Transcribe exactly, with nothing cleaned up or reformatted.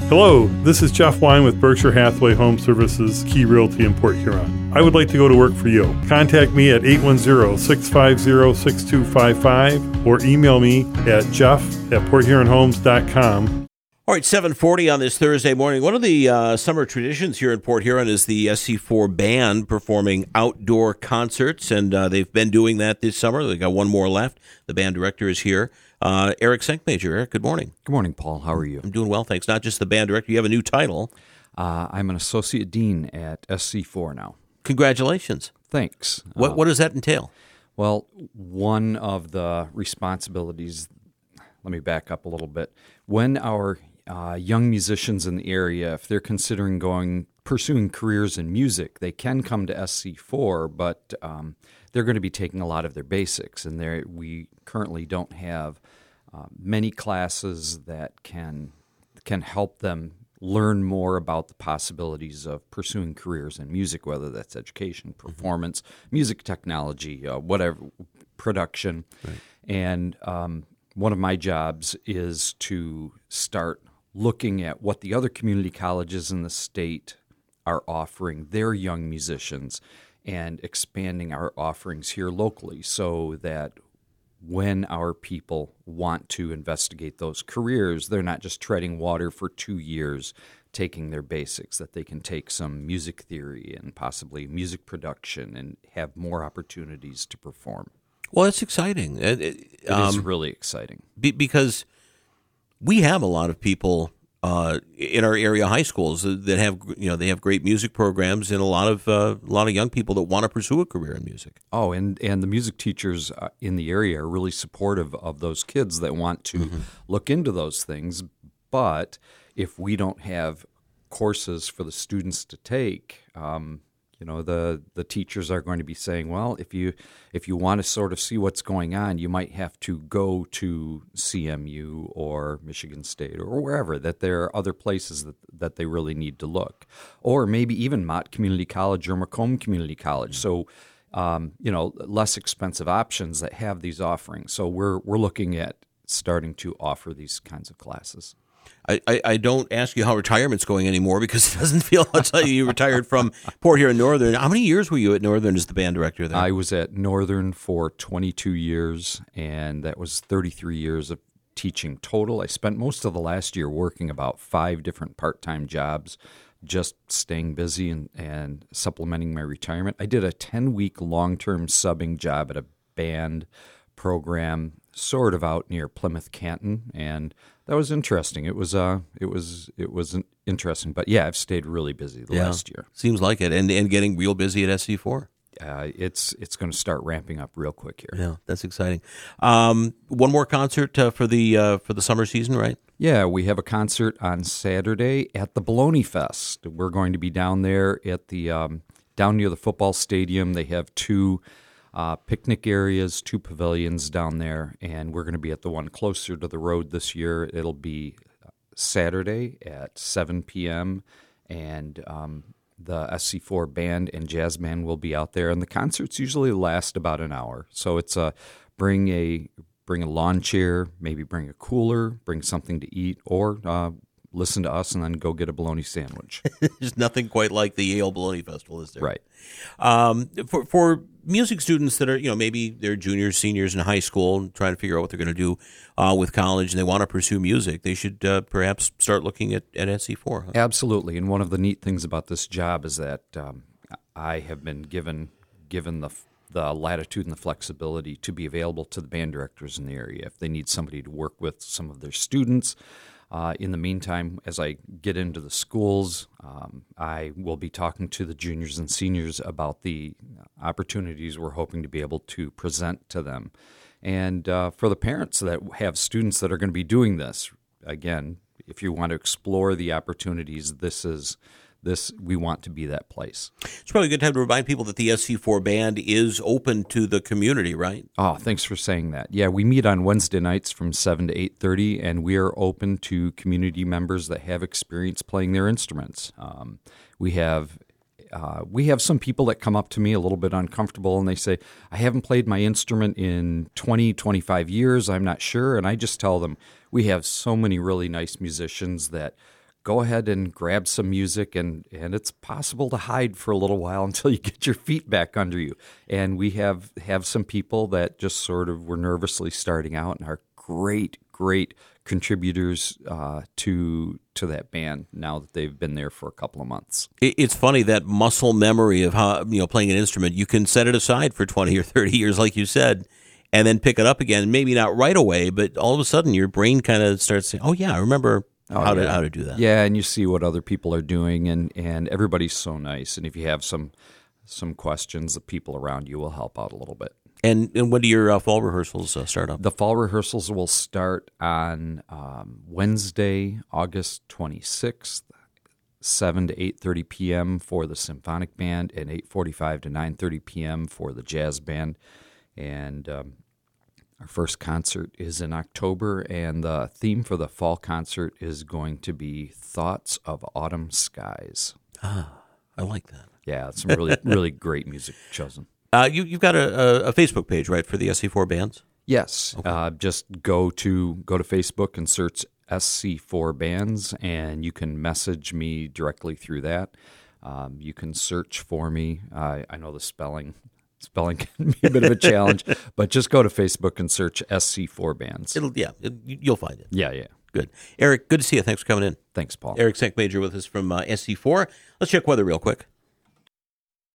Hello, this is Jeff Wine with Berkshire Hathaway Home Services Key Realty in Port Huron. I would like to go to work for you. Contact me at eight one zero, six five zero, six two five five or email me at jeff at port huron homes dot com. All right, seven forty on this Thursday morning. One of the uh, summer traditions here in Port Huron is the S C four Band performing outdoor concerts, and uh, they've been doing that this summer. They've got one more left. The band director is here. Uh, Eric Senkmajor. Eric, good morning. Good morning, Paul. How are you? I'm doing well, thanks. Not just the band director, you have a new title. Uh, I'm an associate dean at S C four now. Congratulations. Thanks. What uh, What does that entail? Well, one of the responsibilities, let me back up a little bit. When our uh, young musicians in the area, if they're considering going, pursuing careers in music, they can come to S C four, but um, they're going to be taking a lot of their basics, and there we currently don't have uh, many classes that can can help them learn more about the possibilities of pursuing careers in music, whether that's education, performance, mm-hmm. music technology, uh, whatever, production. Right. And um, one of my jobs is to start looking at what the other community colleges in the state are offering their young musicians and expanding our offerings here locally so that when our people want to investigate those careers, they're not just treading water for two years, taking their basics, that they can take some music theory and possibly music production and have more opportunities to perform. Well, that's exciting. It, it, it um, is really exciting. Be, because we have a lot of people uh, in our area high schools that have, you know, they have great music programs, and a lot of uh, a lot of young people that want to pursue a career in music. Oh, and, and the music teachers in the area are really supportive of those kids that want to mm-hmm. look into those things. But if we don't have courses for the students to take, um, you know, the the teachers are going to be saying, well, if you if you want to sort of see what's going on, you might have to go to C M U or Michigan State or wherever, that there are other places that, that they really need to look. Or maybe even Mott Community College or Macomb Community College. So, um, you know, less expensive options that have these offerings. So we're we're looking at starting to offer these kinds of classes. I, I, I don't ask you how retirement's going anymore because it doesn't feel, I'll tell you, you retired from Port Huron Northern. How many years were you at Northern as the band director there? I was at Northern for twenty-two years, and that was thirty-three years of teaching total. I spent most of the last year working about five different part-time jobs, just staying busy and, and supplementing my retirement. I did a ten-week long-term subbing job at a band program sort of out near Plymouth Canton, and that was interesting. It was uh, it was it was interesting, but yeah, I've stayed really busy the yeah, last year. Seems like it, and and getting real busy at S C four. Uh, it's it's going to start ramping up real quick here. Yeah, that's exciting. Um, one more concert uh, for the uh, for the summer season, right? Yeah, we have a concert on Saturday at the Bologna Fest. We're going to be down there at the um, down near the football stadium. They have two Uh, picnic areas, two pavilions down there, and we're going to be at the one closer to the road this year. It'll be Saturday at seven p.m., and um, the S C four band and jazz band will be out there, and the concerts usually last about an hour. So it's a bring a bring a lawn chair, maybe bring a cooler, bring something to eat, or uh, listen to us and then go get a bologna sandwich. There's nothing quite like the Yale Bologna Festival, is there? Right. Um, for for music students that are, you know, maybe they're juniors, seniors in high school and trying to figure out what they're going to do uh, with college, and they want to pursue music, they should uh, perhaps start looking at, at S C four. Huh? Absolutely. And one of the neat things about this job is that um, I have been given given the the latitude and the flexibility to be available to the band directors in the area if they need somebody to work with some of their students. Uh, in the meantime, as I get into the schools, um, I will be talking to the juniors and seniors about the opportunities we're hoping to be able to present to them. And uh, for the parents that have students that are going to be doing this, again, if you want to explore the opportunities, this is this we want to be that place. It's probably a good time to remind people that the S C four band is open to the community, right? Oh, thanks for saying that. Yeah, we meet on Wednesday nights from seven to eight thirty, and we are open to community members that have experience playing their instruments. Um, we have uh, we have some people that come up to me a little bit uncomfortable, and they say, I haven't played my instrument in twenty, twenty-five years, I'm not sure. And I just tell them, we have so many really nice musicians that go ahead and grab some music, and, and it's possible to hide for a little while until you get your feet back under you. And we have, have some people that just sort of were nervously starting out and are great, great contributors uh, to to that band now that they've been there for a couple of months. It's funny, that muscle memory of how, you know, playing an instrument, you can set it aside for twenty or thirty years, like you said, and then pick it up again. Maybe not right away, but all of a sudden your brain kind of starts saying, oh, yeah, I remember oh, how, yeah. to, how to do that. Yeah, and you see what other people are doing, and, and everybody's so nice. And if you have some some questions, the people around you will help out a little bit. And, and when do your uh, fall rehearsals uh, start up? The fall rehearsals will start on um, Wednesday, August twenty-sixth, seven to eight thirty p.m. for the symphonic band, and eight forty-five to nine thirty p.m. for the jazz band. And um, our first concert is in October, and the theme for the fall concert is going to be Thoughts of Autumn Skies. Ah, I like that. Yeah, some really, really great music chosen. Uh, you, you've got a, a, a Facebook page, right, for the S C four bands? Yes. Okay. Uh, just go to go to Facebook and search S C four bands, and you can message me directly through that. Um, you can search for me. Uh, I know the spelling spelling can be a bit of a challenge, but just go to Facebook and search S C four bands. It'll, yeah, it, you'll find it. Yeah, yeah. Good. Eric, good to see you. Thanks for coming in. Thanks, Paul. Eric Senkmajor with us from uh, S C four. Let's check weather real quick.